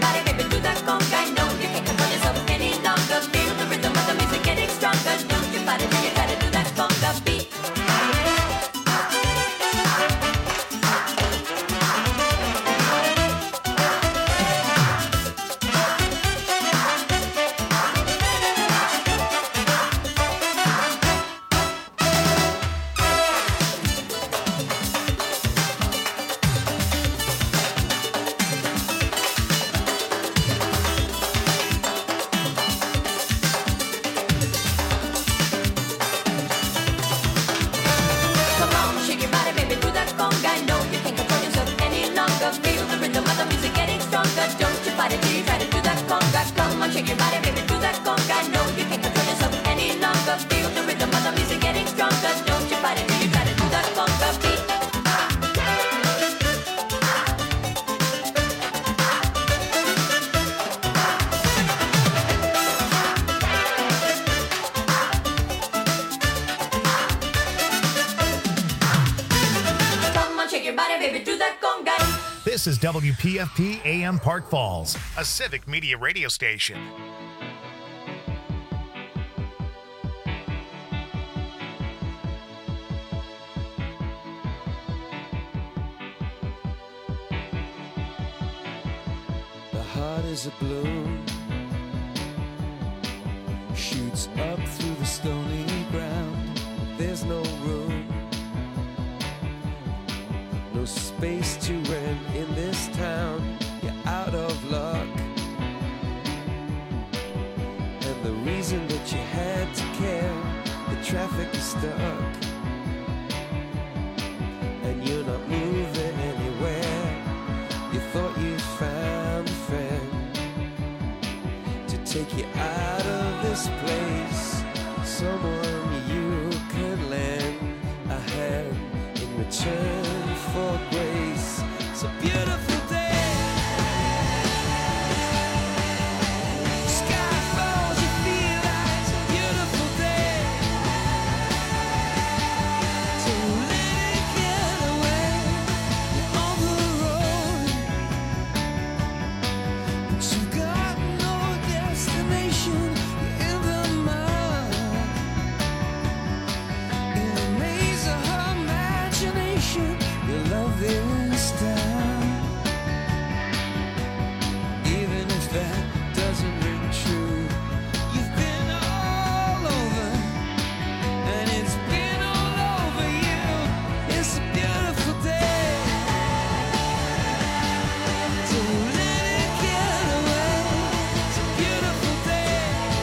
body, baby, do that conga. No, you can't control yourself any longer. Feel the rhythm of the music getting stronger. Don't you fight it, you gotta do that conga beat. This is WPFP AM Park Falls, a civic media radio station. The heart is a balloon, shoots up through the stony ground. There's no room, no space to rent in this town. You're out of luck, and the reason that you had to care, the traffic is stuck, and you're not moving anywhere. You thought you found a friend to take you out of this place, someone you can lend a hand in return for grace. It's a beautiful day. Sky falls, you feel like it's a beautiful day. Don't let it get away. You're on the road, but you've got no destination. You're in the mud, in the maze of her imagination. Your love is down, even if that doesn't ring true. You've been all over, and it's been all over you. It's a beautiful day. Don't let it get away. It's a beautiful day.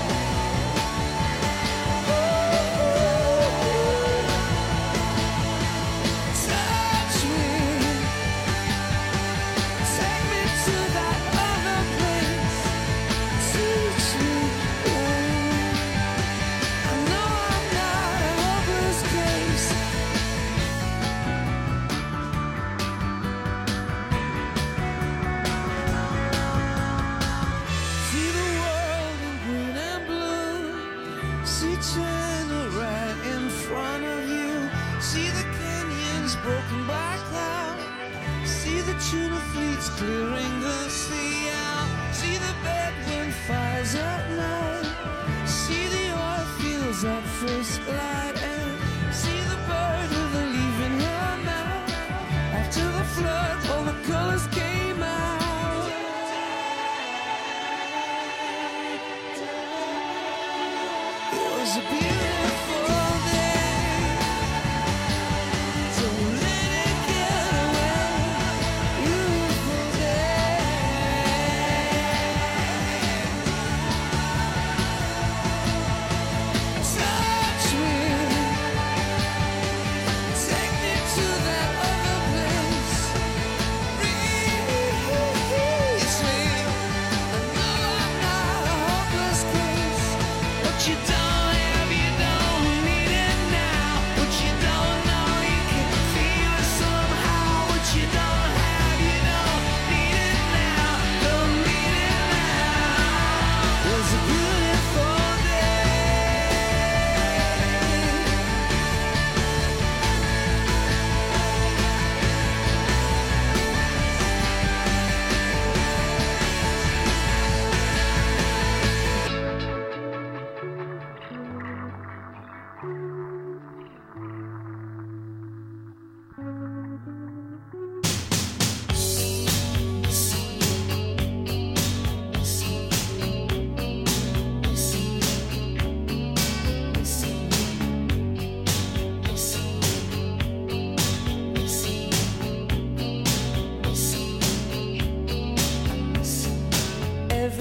Touch me, take me to that other place. Teach me, I know I'm not a hopeless case. See the world in green and blue. See China right in front of you. See the canyons broken by cloud. See the tuna fleets clearing the sea out. See the bedroom fires at night. See the oil fields at first light. And see the bird with a leaf in her mouth. After the flood, all the colors came out. It was a beautiful day. Don't let it get away. Beautiful day. Touch me, take me to that other place. Reach me, I know I'm not a hopeless case. What you don't have, you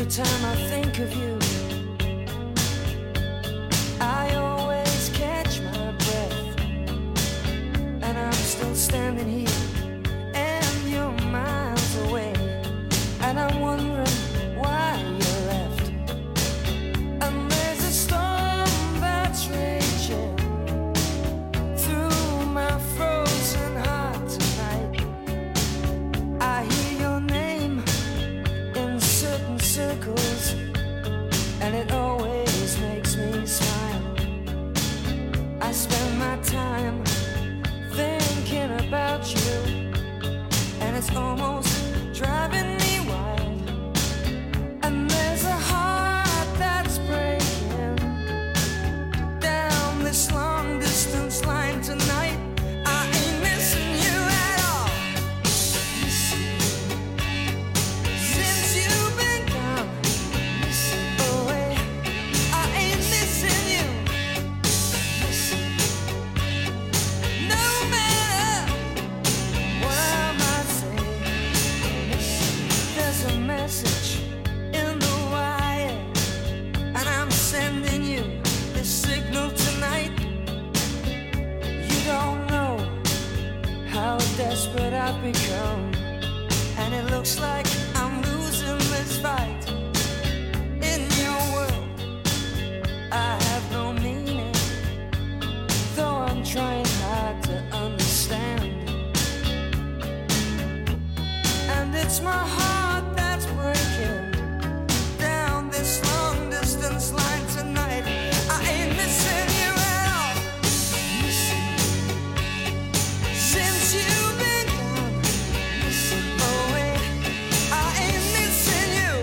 Every time I think of you, I always catch my breath, and I'm still standing here, and you're miles away, and I'm wondering why you left. And there's a storm that's raging through my frozen heart tonight. I hear your name in certain circles, and it always makes me smile. I spend my time thinking about you, and it's almost driving me wild. And there's a heart that's breaking down this long distance line tonight. I ain't missing you at all. Since you've been gone away, I ain't missing you. No matter what I might say, there's a message in the wire, and I'm sending you this signal tonight. You don't know how desperate I've become, and it looks like I'm losing this fight. In your world, I have no meaning, though I'm trying hard to understand. And it's my heart that's breaking down this long distance line tonight. I ain't missing you at all. Since you've been gone away, I ain't missing you.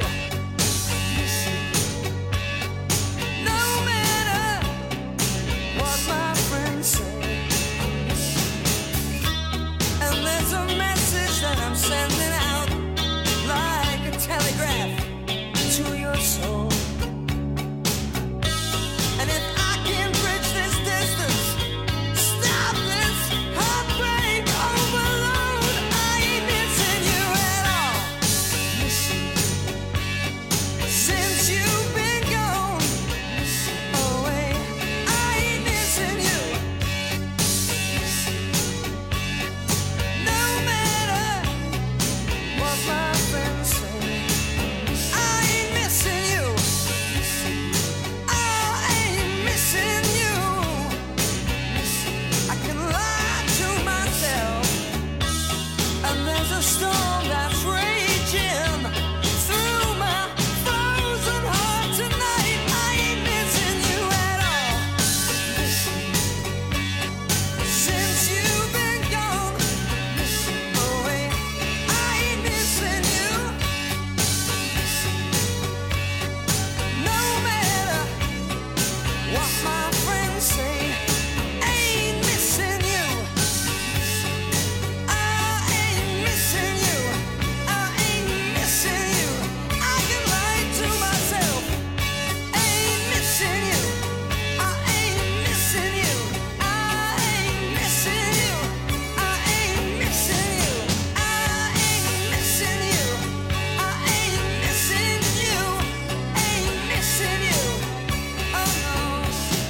No matter what my friends say. And there's a message that I'm sending out like a telegraph to your soul. And if I can bridge this distance, stop this heartbreak overload, I ain't missing you at all. Since you've been gone away, I ain't missing you. No matter what my friends say, I ain't missing you. I ain't missing you. I can lie to myself, and there's a storm that's raging through my frozen heart tonight. I ain't missing you at all. Since you've been gone away, I ain't missing you. No matter what my friends say, ain't missing you. I ain't missing you. I ain't missing you. I can lie to myself. Ain't missing you. I ain't missing you. I ain't missing you. I ain't missing you. I ain't missing you. I ain't missing you. Ain't missing you. Oh no.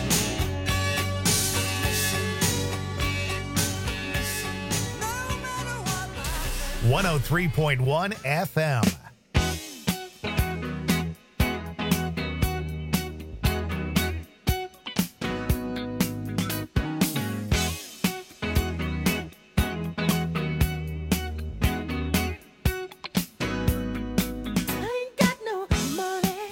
103.1 FM. I ain't got no money.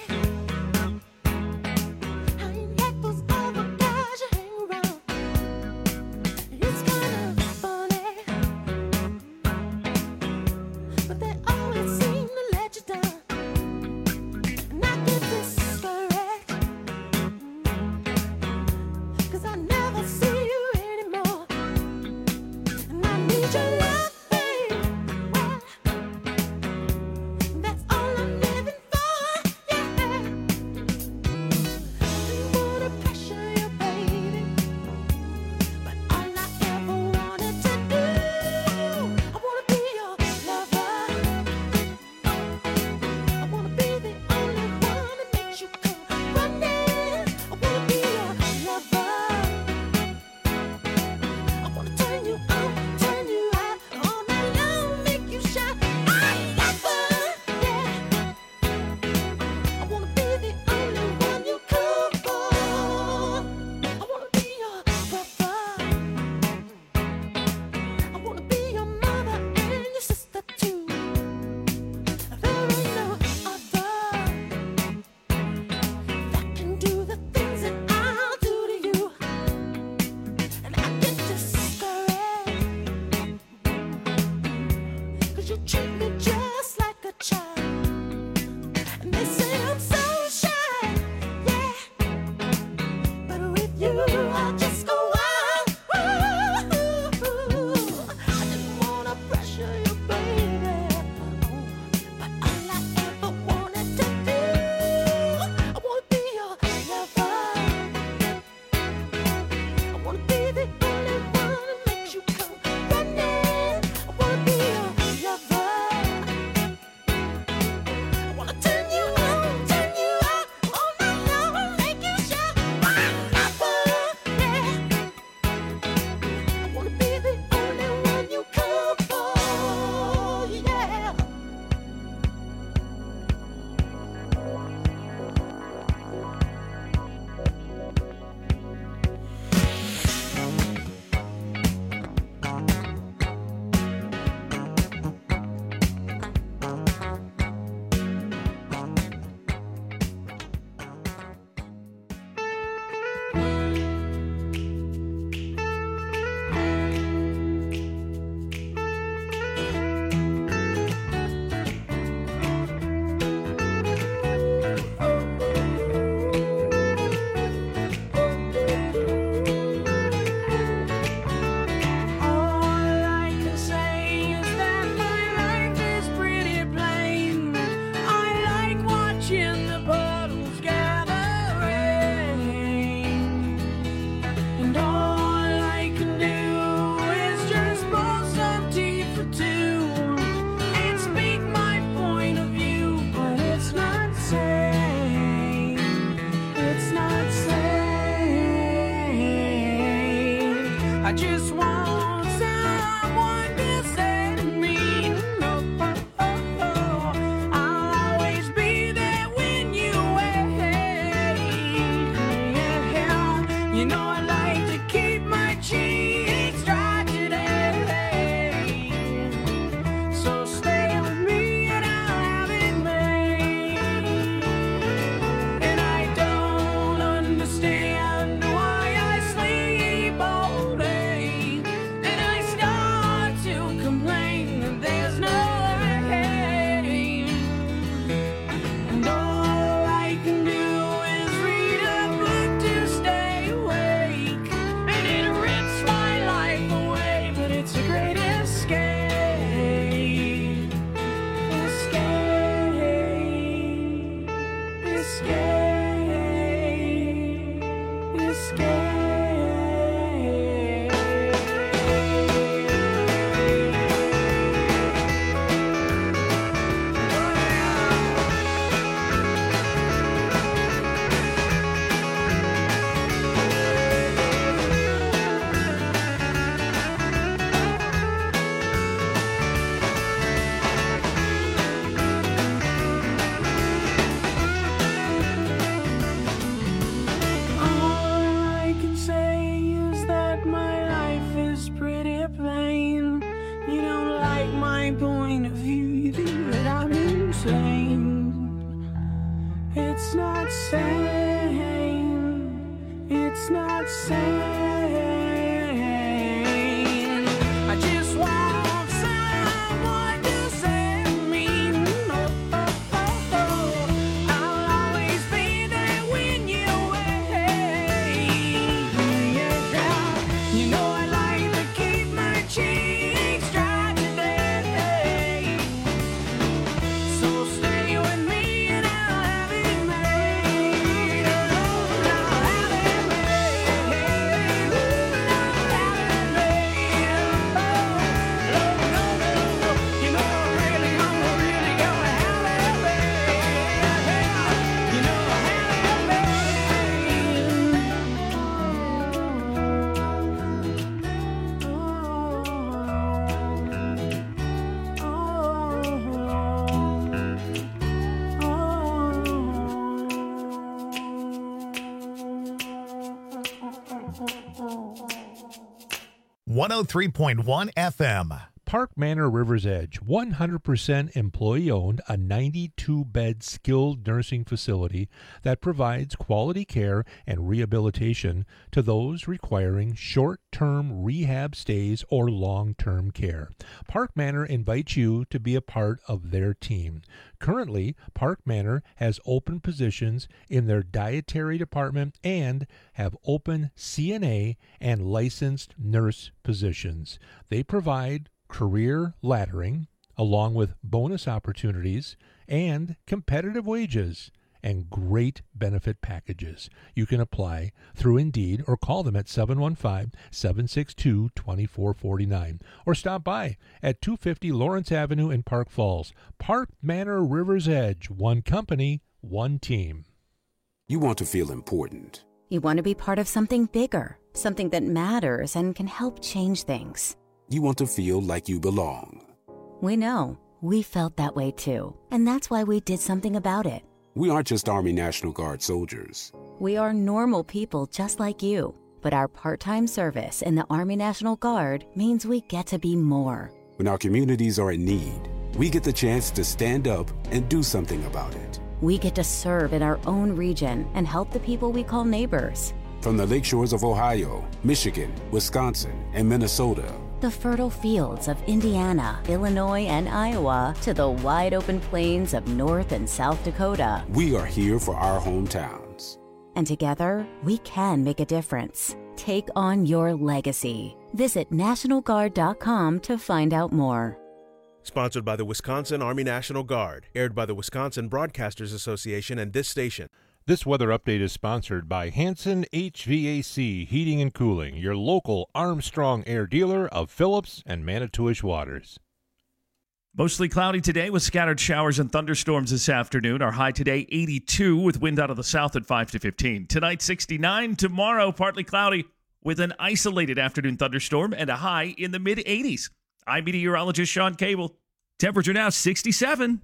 I ain't got those other guys you hang around. It's kinda funny, but they always seem to You know I like to keep my cheeks dry today. So stay with me and I'll have it made. And I don't understand why I sleep all day. And I start to complain that there's no rain. And all I can do is read a book to stay awake. And it rips my life away, but it's a great escape. Escape. Escape. All I can say is that my life is pretty plain. You don't like my point of view, you think that I'm insane. It's not sane. It's not sane. I just want someone to save me. I'll always be there when you're away. Yeah. You know I like to keep my cheeks dry today. So stay with me and I'll have it made. I'll have it made. I'll have it made. No, you know I'm really gonna have it made. You know I have it made. 103.1 FM. Park Manor River's Edge, 100% employee-owned, a 92-bed skilled nursing facility that provides quality care and rehabilitation to those requiring short-term rehab stays or long-term care. Park Manor invites you to be a part of their team. Currently, Park Manor has open positions in their dietary department and have open CNA and licensed nurse positions. They provide career laddering, along with bonus opportunities and competitive wages and great benefit packages. You can apply through Indeed or call them at 715-762-2449 or stop by at 250 Lawrence Avenue in Park Falls. Park Manor River's Edge, one company, one team. You want to feel important. You want to be part of something bigger, something that matters and can help change things. You want to feel like you belong. We know. We felt that way too. And that's why we did something about it. We aren't just Army National Guard soldiers. We are normal people just like you. But our part-time service in the Army National Guard means we get to be more. When our communities are in need, we get the chance to stand up and do something about it. We get to serve in our own region and help the people we call neighbors. From the lakeshores of Ohio, Michigan, Wisconsin, and Minnesota, the fertile fields of Indiana, Illinois, and Iowa, to the wide open plains of North and South Dakota. We are here for our hometowns. And together, we can make a difference. Take on your legacy. Visit NationalGuard.com to find out more. Sponsored by the Wisconsin Army National Guard. Aired by the Wisconsin Broadcasters Association and this station. This weather update is sponsored by Hanson HVAC Heating and Cooling, your local Armstrong Air dealer of Phillips and Manitowish Waters. Mostly cloudy today with scattered showers and thunderstorms this afternoon. Our high today, 82, with wind out of the south at 5 to 15. Tonight, 69. Tomorrow, partly cloudy with an isolated afternoon thunderstorm and a high in the mid-80s. I'm meteorologist Sean Cable. Temperature now 67.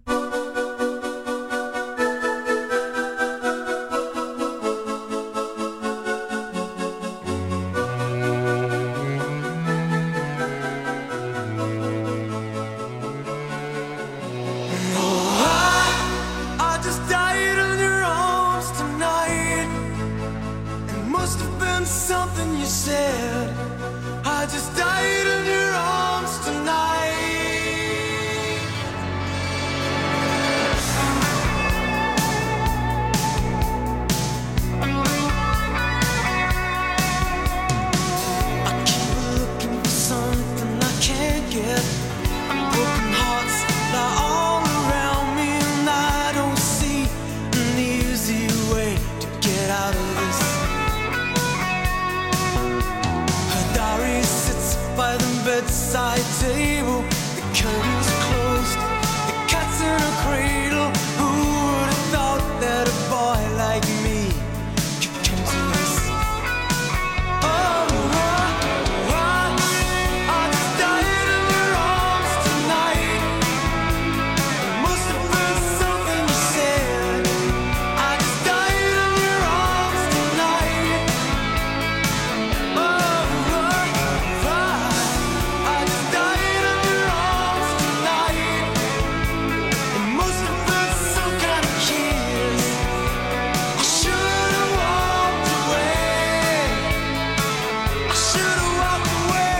something you said. I just died in your arms tonight. I keep looking for something I can't get. Broken hearts lie all around me, and I don't see an easy way to get out of this. Her diary sits by the bedside table. The curtains closed, the cat's in a cradle. Who would have thought that a boy like me could come to this? Oh, I just died in your arms tonight. It must have been something you said. I just died in your arms tonight. Oh, I just died in your arms tonight. It must have been some kind of kiss. I should have walked away. I should have walked away.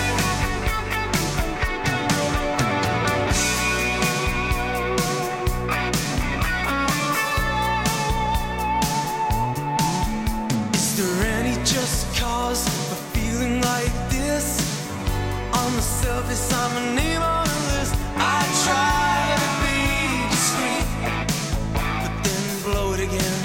Is there any just cause for feeling like this? On the surface, I'm a name on a list. I try to be discreet, but then blow it again.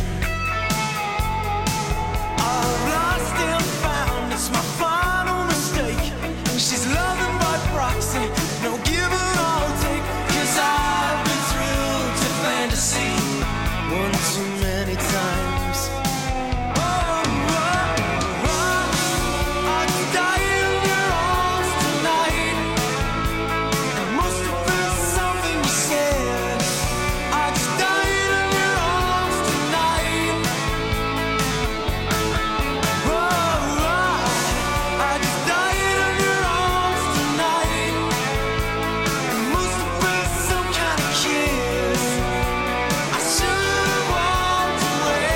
I've lost and found, it's my final mistake. She's loving by proxy, no give and all take. 'Cause I've been thrilled to fantasy one too many times. I just died in your arms tonight. It must have been something you said. I just died in your arms tonight. I just died in your arms tonight. It must have been some kind of kiss. I should have walked away.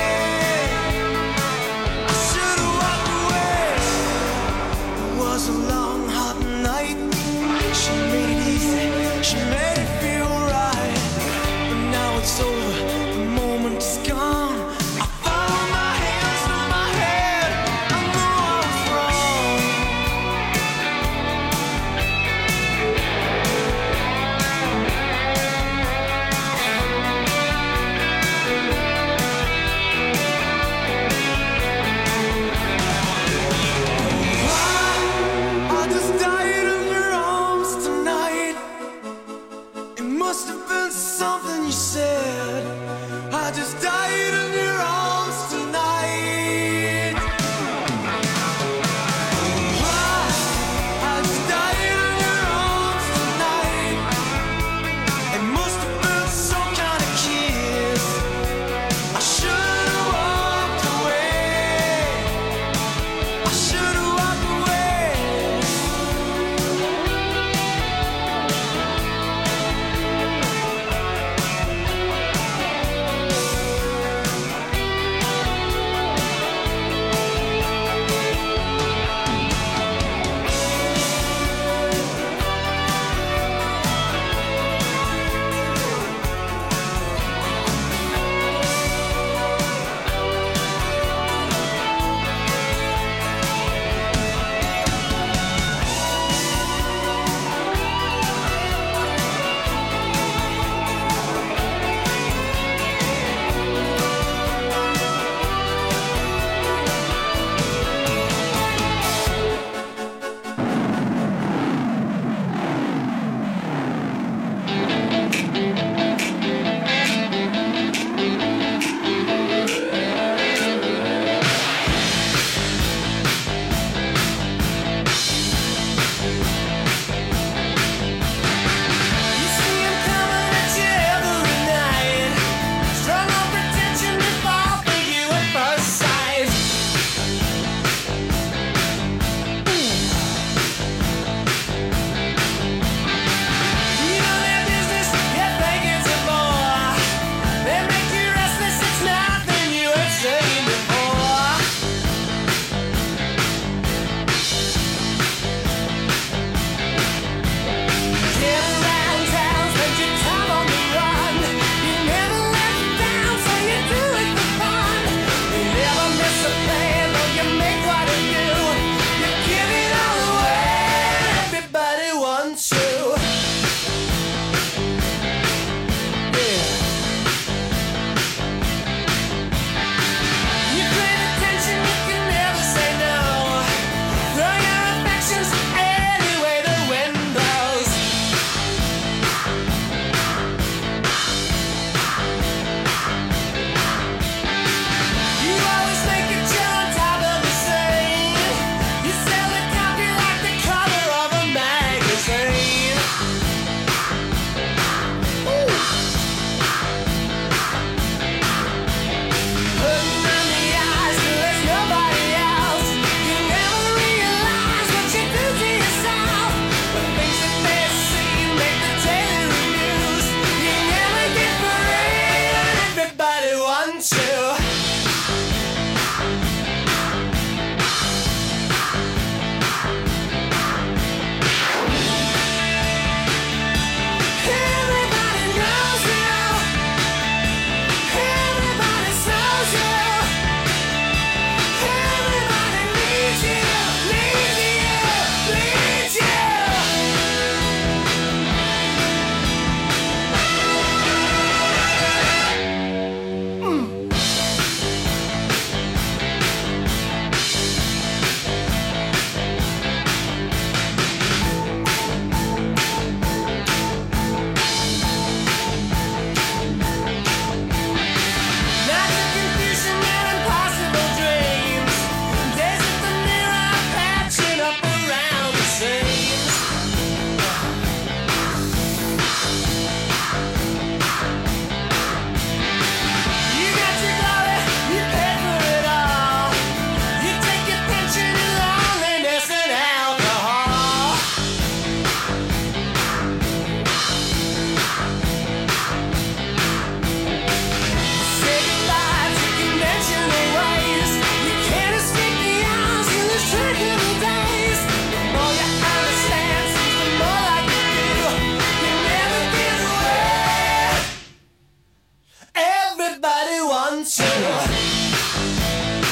wants you.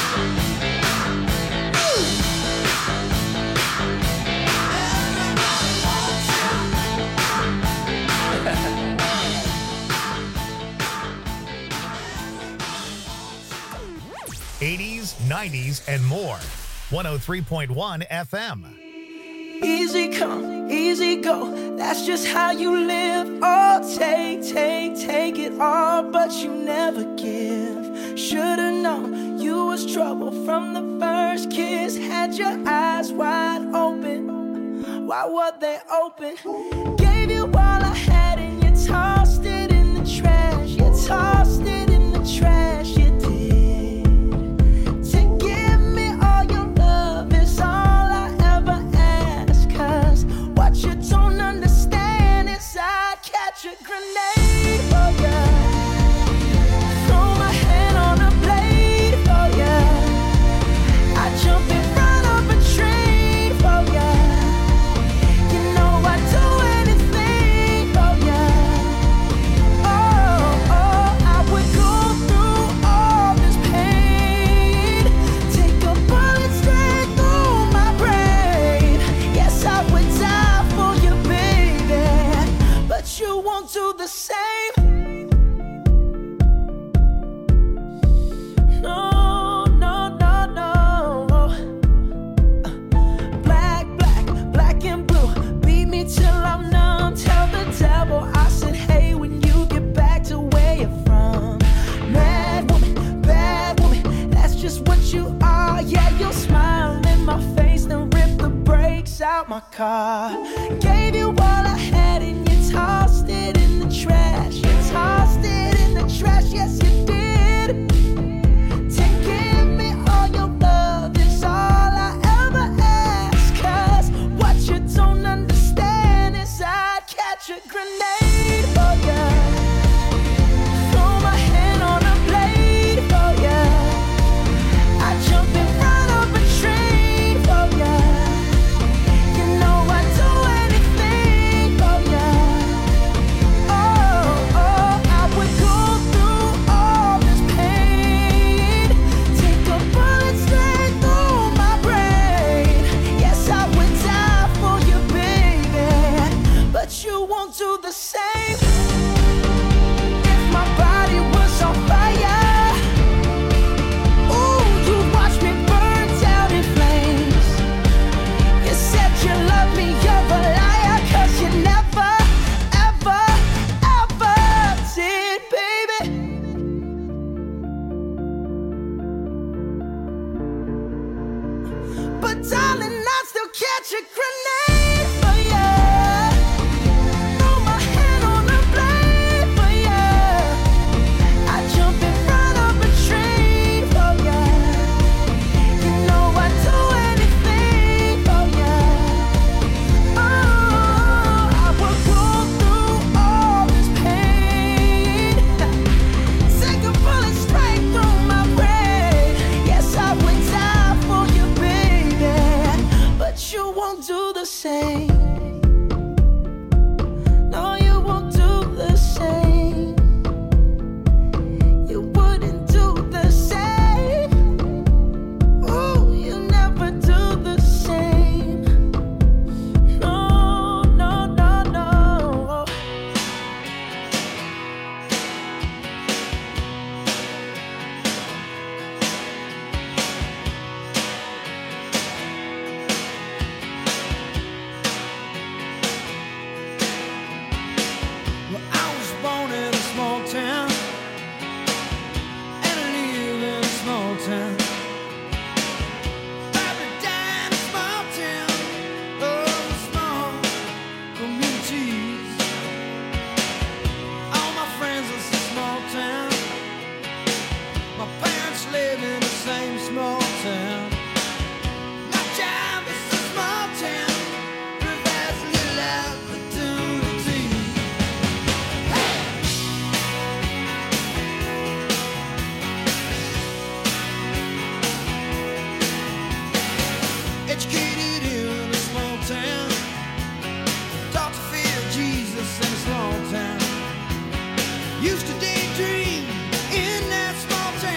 Everybody wants you. 80s, 90s, and more. 103.1 FM. Easy come, easy go. That's just how you live. Oh, take it all, but you never give. Should've known you was trouble from the first kiss. Had your eyes wide open. Why were they open? Gave you all I had and you tossed it in the trash. You tossed it in the trash. You did. To give me all your love is all I ever ask. 'Cause what you don't understand is I'd catch a grenade for ya. Throw my hand on a blade for ya. I jump in front of a train for ya. You know I'd do anything for ya. Oh, I would go through all this pain. Take a bullet straight through my brain. Yes, I would die for you, baby. But you won't do the same. No, no, no, no. Black and blue. Beat me till I'm numb. Tell the devil I said, hey, when you get back to where you're from. Mad woman, bad woman, that's just what you are. Yeah, you'll smile in my face, then rip the brakes out my car. Gave you all I had and you tossed it in the trash. You tossed it in the trash, yes you did. To give me all your love is all I ever ask. 'Cause what you don't understand is I'd catch a grenade for ya. Throw my hand on a blade for ya. I jump in front of a train for ya. You know I'd do anything for ya. Oh, I would go through all this pain. Take a bullet straight through my brain. Yes, I would die for you, baby. But you won't do the same. If my body was on fire, ooh, you watch me burn down in flames. You said you love me, you're a liar. 'Cause you never, ever, ever did, baby. But darling, I'd still catch a grenade for ya. Throw my hand on a blade for ya. I jump in front of a train for ya. You know I'd do anything for ya. Oh, I would go through all this pain. Take a bullet straight through my brain. Yes, I would die for you, baby. But you won't do the same. No, you won't do the same. You wouldn't do the same. Ooh, you never do the same. No, no, no, no. Well, I was born in a small town, and I live in a small town. Probably died in a small town. Oh, small communities. All my friends are from small town. My parents live in the same small town. My job is a small town. Provides little opportunity. Educated in a small town. Taught to fear Jesus in a small town. Used to daydream in that small town.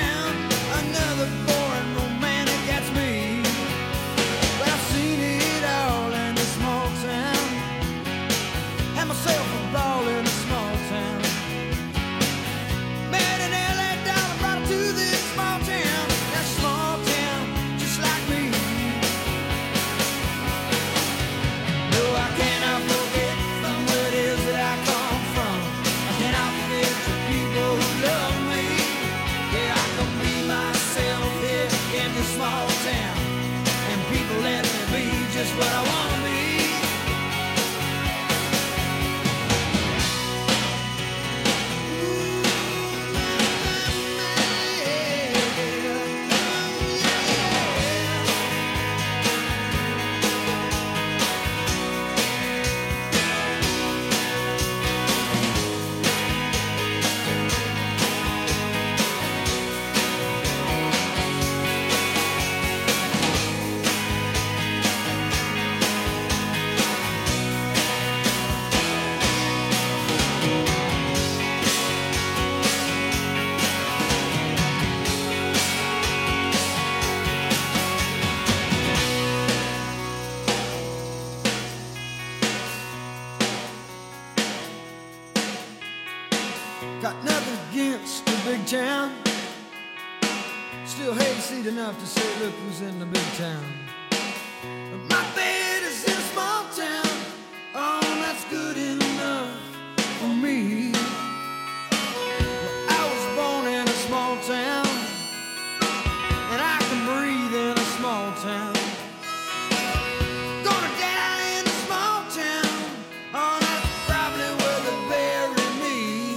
Still hayseed enough to say, look who's in the big town. My bed is in a small town. Oh, that's good enough for me. Well, I was born in a small town, and I can breathe in a small town. Gonna die in a small town. Oh, that's probably where they bury me.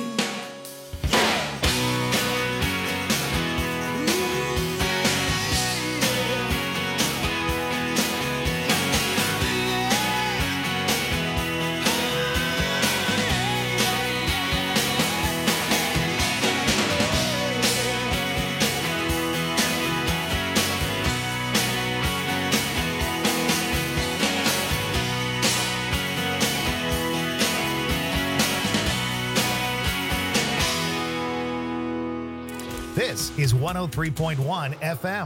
This is 103.1 FM.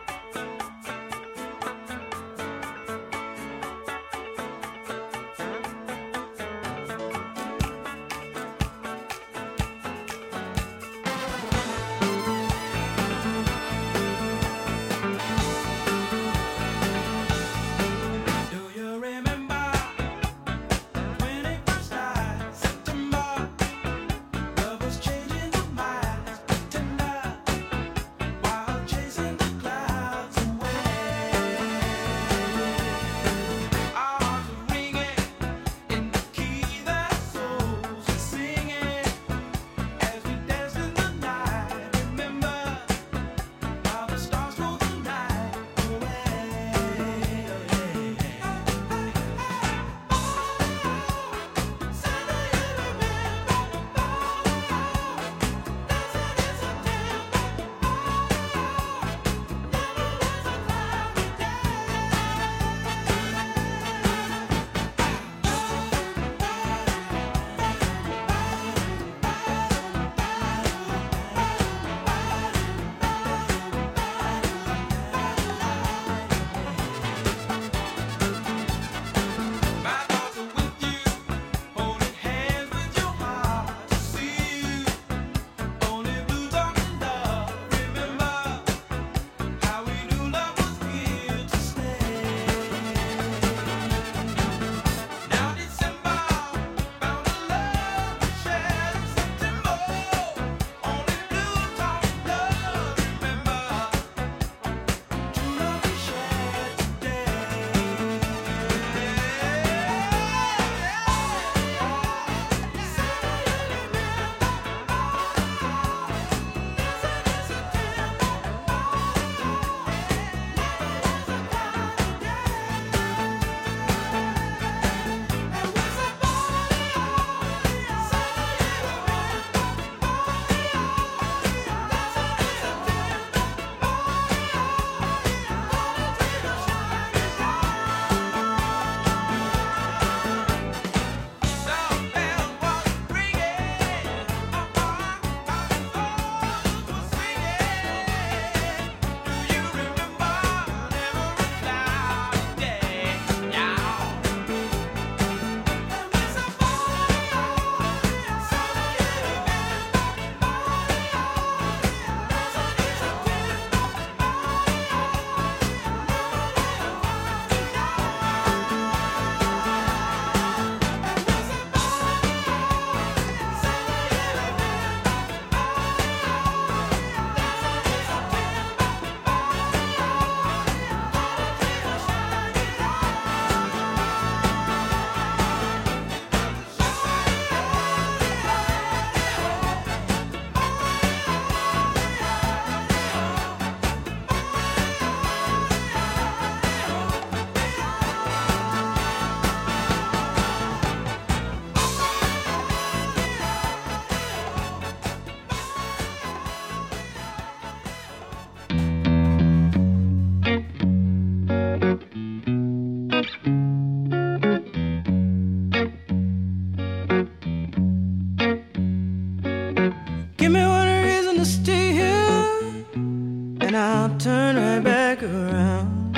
turn right back around.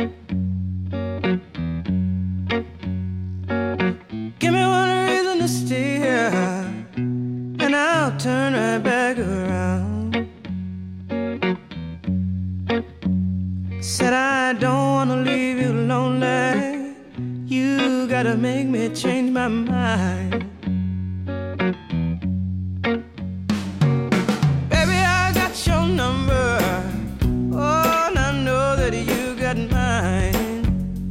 Give me one reason to stay here, and I'll turn right back around. Said I don't wanna leave you lonely. You gotta make me change my mind. Baby, I got your number. Oh, and I know that you got mine.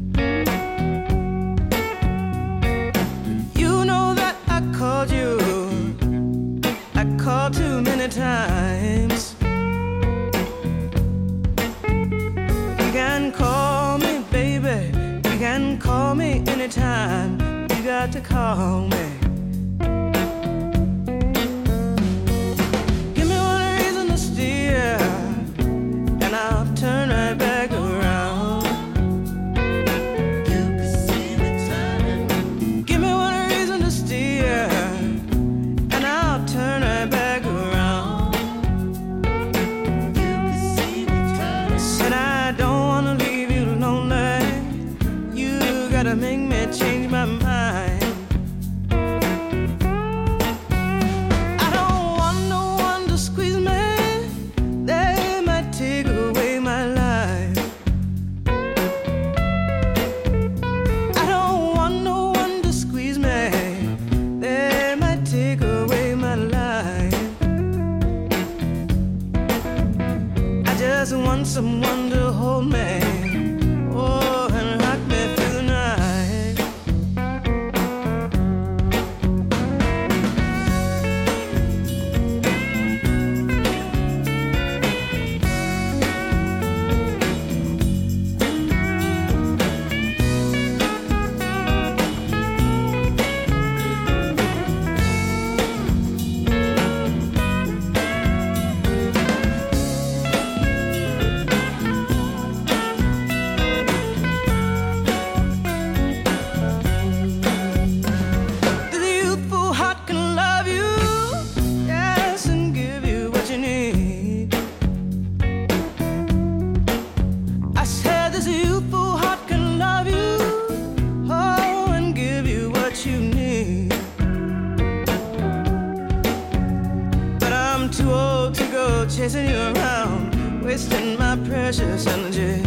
You know that I called you. I called too many times. You can call me, baby. You can call me anytime. You got to call me. Give me one reason to steer, and I'll turn right back around. You can see me turning. Give me one reason to steer, and I'll turn right back around. You can see me turning. Said I don't wanna leave you lonely. You gotta make me change my mind. I don't want no one to squeeze me. They might take away my life. I don't want no one to squeeze me. They might take away my life. I just want someone to hold me. Oh, and rock me through the night. The youthful heart can love you, yes, and give you what you need. I said this youthful heart can love you, oh, and give you what you need. But I'm too old to go chasing you around, wasting my precious energy.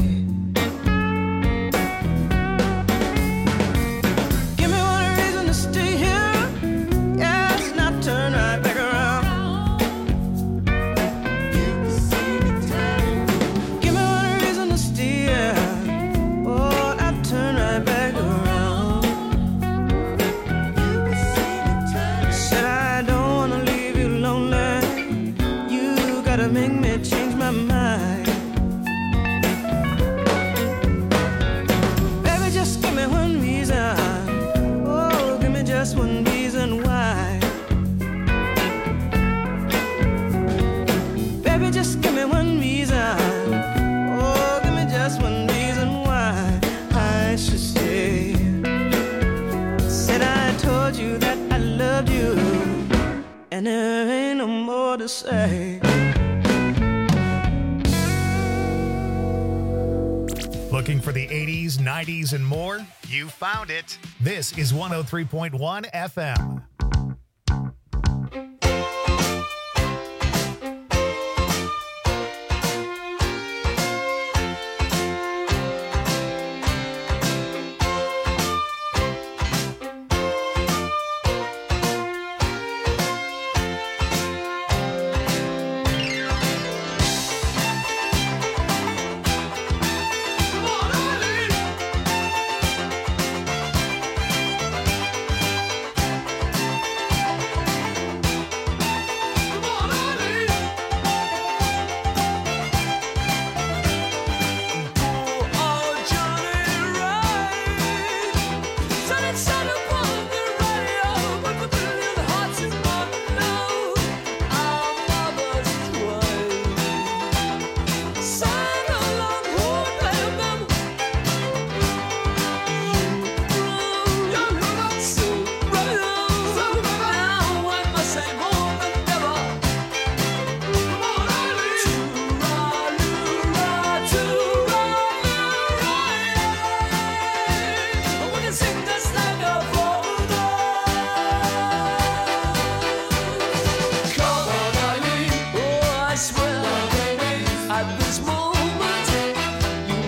Give me one reason to stay here, yes, and I'll turn right back around. Give me one reason to stay here, oh, I'll turn right back around. Said I don't wanna leave you lonely. You gotta make me change my mind. Baby, just give me one reason. Oh, give me just one reason why. Baby, just give me one reason. Oh, give me just one reason why I should stay. Said I told you that I loved you, and there ain't no more to say. Looking for the 80s, 90s, and more? You found it. This is 103.1 FM. At this moment, you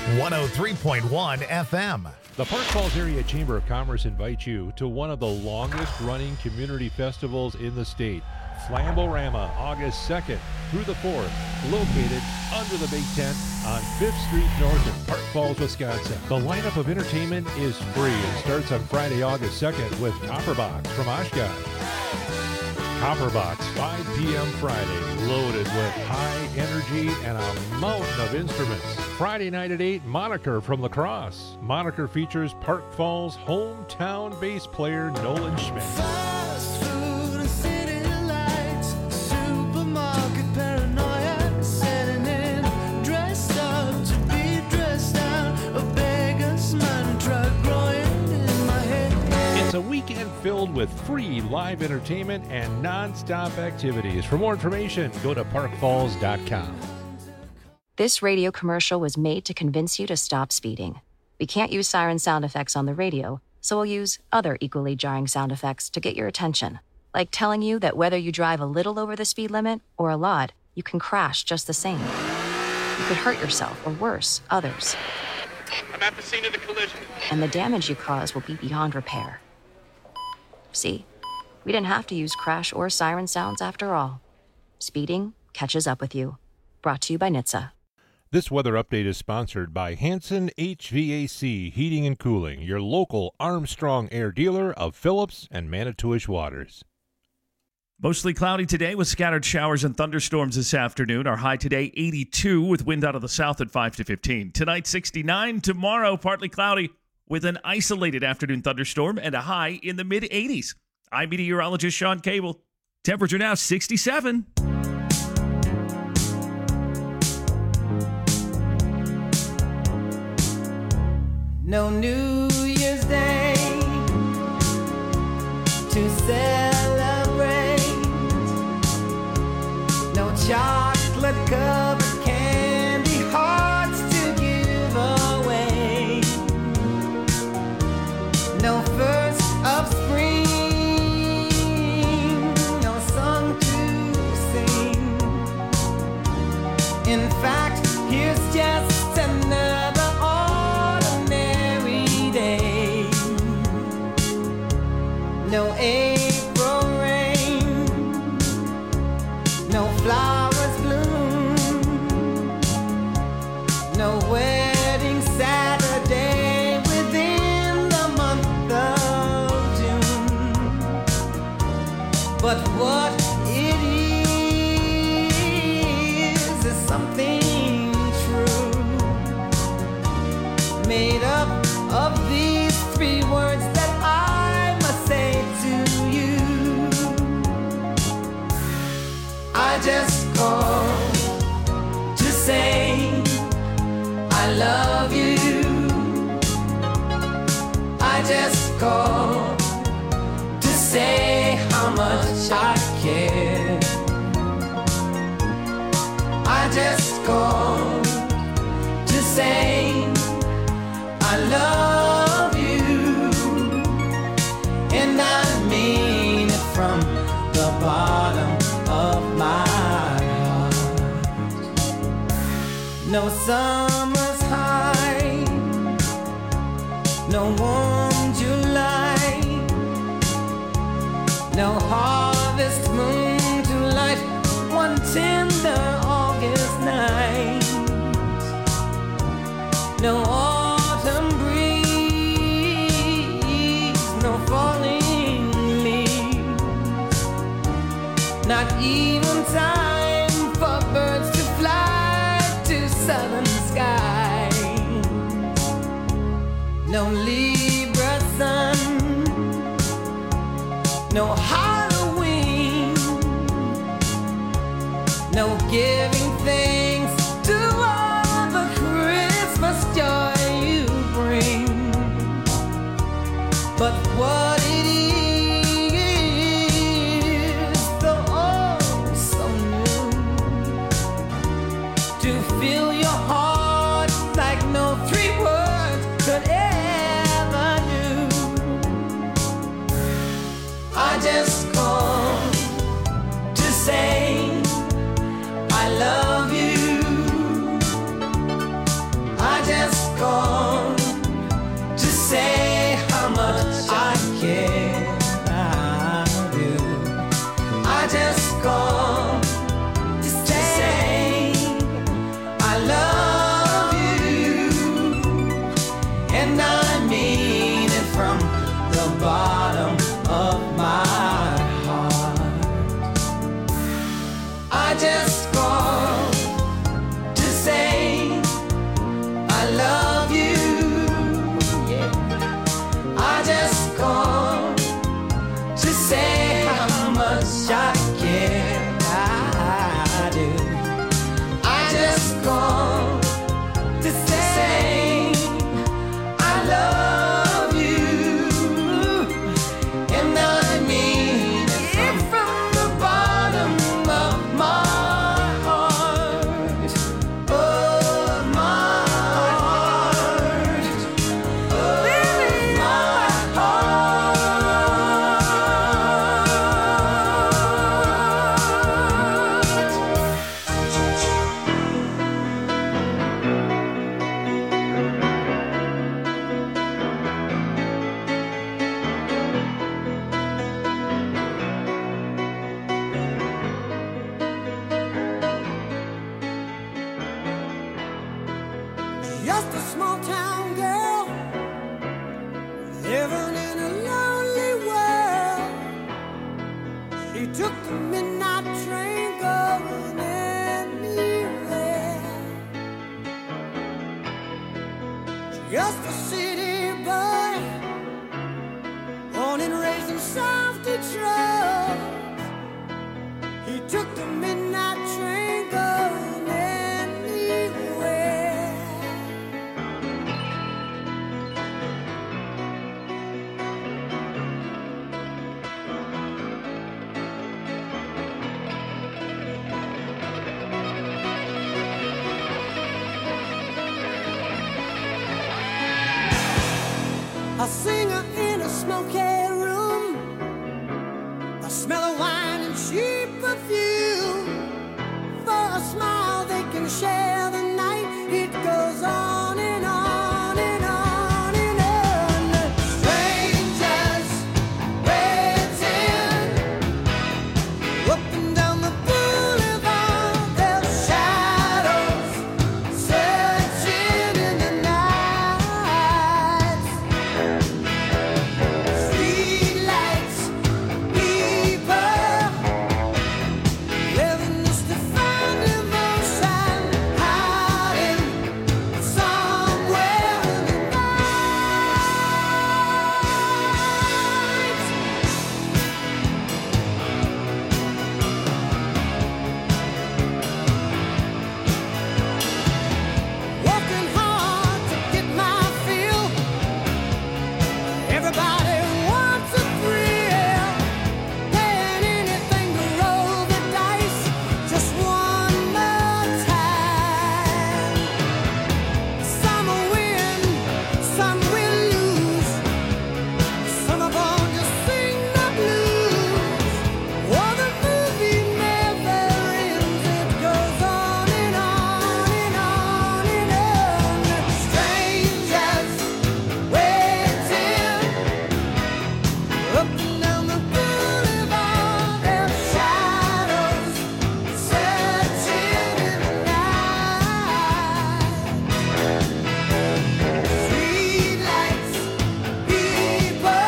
103.1 FM. The Park Falls Area Chamber of Commerce invites you to one of the longest-running community festivals in the state, Flamborama, August 2nd through the 4th, located under the Big Tent on 5th Street North in Park Falls, Wisconsin. The lineup of entertainment is free and starts on Friday, August 2nd with Copperbox from Oshkosh. Copperbox, 5 p.m. Friday, loaded with high energy and a mountain of instruments. Friday night at 8, Moniker from La Crosse. Moniker features Park Falls hometown bass player Nolan Schmidt. Fast food and city lights, supermarket paranoia, setting in, dressed up to be dressed out, a beggar's man truck growing in my head. It's a weekend filled with free live entertainment and non-stop activities. For more information, go to parkfalls.com. This radio commercial was made to convince you to stop speeding. We can't use siren sound effects on the radio, so we'll use other equally jarring sound effects to get your attention. Like telling you that whether you drive a little over the speed limit or a lot, you can crash just the same. You could hurt yourself or worse, others. I'm at the scene of the collision. And the damage you cause will be beyond repair. See? We didn't have to use crash or siren sounds after all. Speeding catches up with you. Brought to you by NHTSA. This weather update is sponsored by Hanson HVAC Heating and Cooling, your local Armstrong Air dealer of Phillips and Manitowish Waters. Mostly cloudy today with scattered showers and thunderstorms this afternoon. Our high today, 82, with wind out of the south at 5 to 15. Tonight, 69. Tomorrow, partly cloudy with an isolated afternoon thunderstorm and a high in the mid-80s. I'm meteorologist Sean Cable. Temperature now 67. No New Year's Day to celebrate. No chocolate covered candy hearts to give away. No first of spring, no song to sing. In fact, here's just another no April rain, no flowers bloom, no wedding Saturday within the month of June. But what it is something true, made up of these three words that I must say to you. I just called to say I love you. I just called to say how much I care. I just called to say I love you, and I mean it from the bottom of my heart. No summer's high, no warm July, no harvest moon to light one tender August night, no autumn breeze, no falling leaves, not even time for birds to fly to southern skies, no Libra sun, no Halloween, no giving thanks to all the Christmas joy you bring. But what it is, though oh so new, to fill your heart like no three words could ever do. I just called to say I love you. I just just a small town girl living in a lonely world. She took the midnight train going anywhere. Just a city boy, born and raised in South Detroit. He took the midnight train going anywhere. A singer in a smoky room, a smell of wine and cheap perfume. For a smile they can share the night. It goes on and on and on and on. Strangers waiting up and down the boulevard. Their shadows searching in the night. Streetlights, people living just to find emotion, hiding somewhere in the night. Working hard to get my fill. Everybody wants a thrill, paying anything to roll the dice just one more time. Some will win, some will lose. Some are born to sing the blues. Oh, the movie never ends. It goes on and on and on and on. Strangers waiting up and down the boulevard. Their shadows searching in the night. Streetlights, people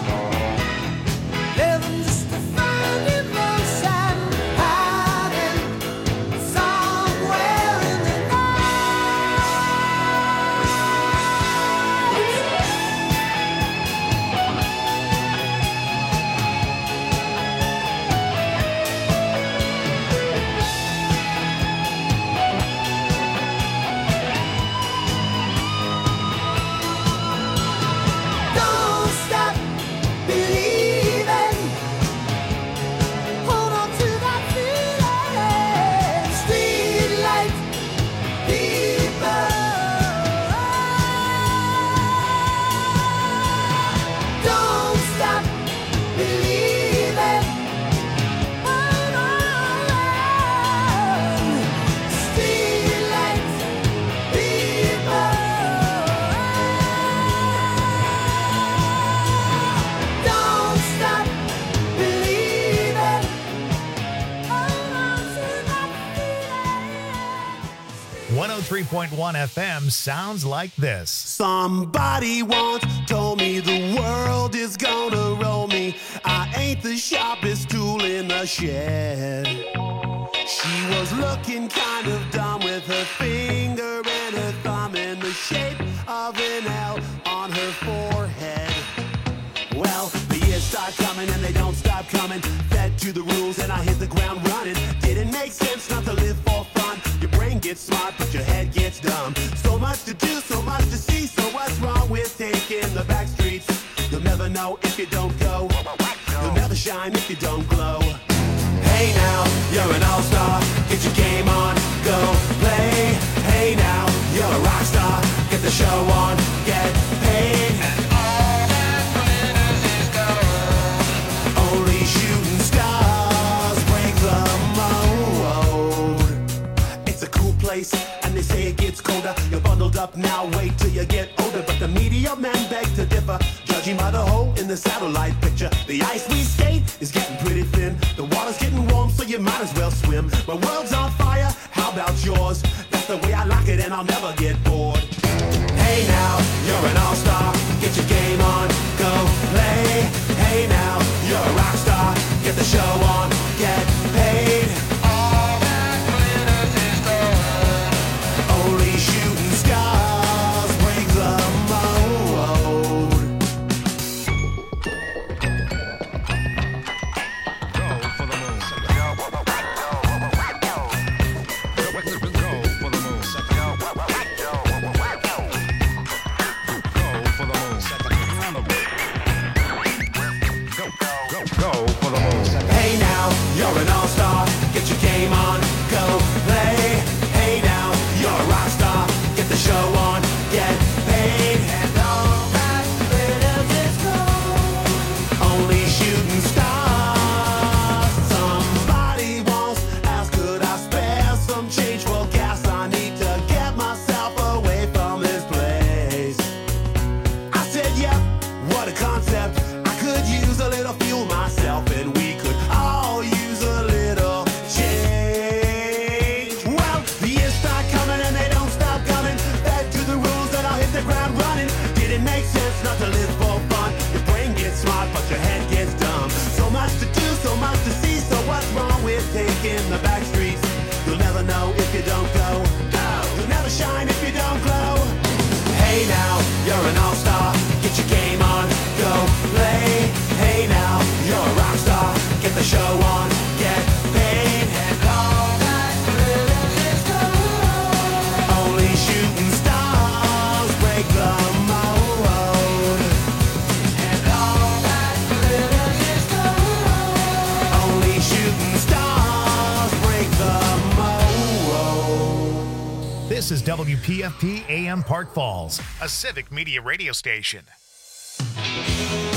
living just to find emotion, hiding somewhere in the Don't stop believing. Hold on to that feeling. Streetlight people. Don't stop believing. Hold on. Streetlight people. Don't stop believing. Hold on to that feeling. 103.1 FM sounds like this. Somebody once told me the world is gonna roll me. I ain't the sharpest tool in the shed. She was looking kind of dumb with her finger and her thumb in the shape of an L on her forehead. Well, the years start coming and they don't stop coming. Fed to the rules and I hit the ground running. Didn't make sense not to live for fun. Your brain gets smart but your head gets dumb. So much to do, so much to see. So what's wrong with taking the back streets? You'll never know if you don't go. You'll never shine if you don't glow. Hey now, you're an all-star. Get your game on, go play. Hey now, you're a rock star. Get the show on, get paid. And all that glitters is gold. Only shooting stars break the mold. It's a cool place, and they say it gets colder. You're bundled up now, wait till you get older. But the media men beg to differ. Judging by the hole in the satellite picture, the ice we skate is getting pretty thin. The water's getting warm, so you might as well swim. My world's on fire, how about yours? That's the way I like it, and I'll never get bored. Hey now, you're an all-star. Get your game on, go play. Hey now, you're a rock star. Get the show on, get paid. All that glitters is gold. Only shooting stars break the mold. Go for the moon. Hey now, you're an all-star. Get your game on, go play. Hey now, you're a rock star. Get the show on, get paid. And all that glitters is gold. Only shooting stars. Somebody once asked, could I spare some change for gas? I need to get myself away from this place. I said, yep, what a concept. I could use a little fuel myself, and we could all use a little change. Well, the years start coming and they don't stop coming. Back to the rules and I'll hit the ground running. Didn't make sense not to live for fun. Your brain gets smart, but your head gets dumb. So much to do, so much to see. So what's wrong with taking the back streets? You'll never know if you don't go. You'll never shine if you don't glow. Hey now, you're an all-star. Get your game on, go play. Hey now, you're a rock star. Get the show on, get paid. And all that glitters is gold. Only shooting stars break the mold. And all that glitters is gold. Only shooting stars break the mold. This is WPFP AM Park Falls, a civic media radio station.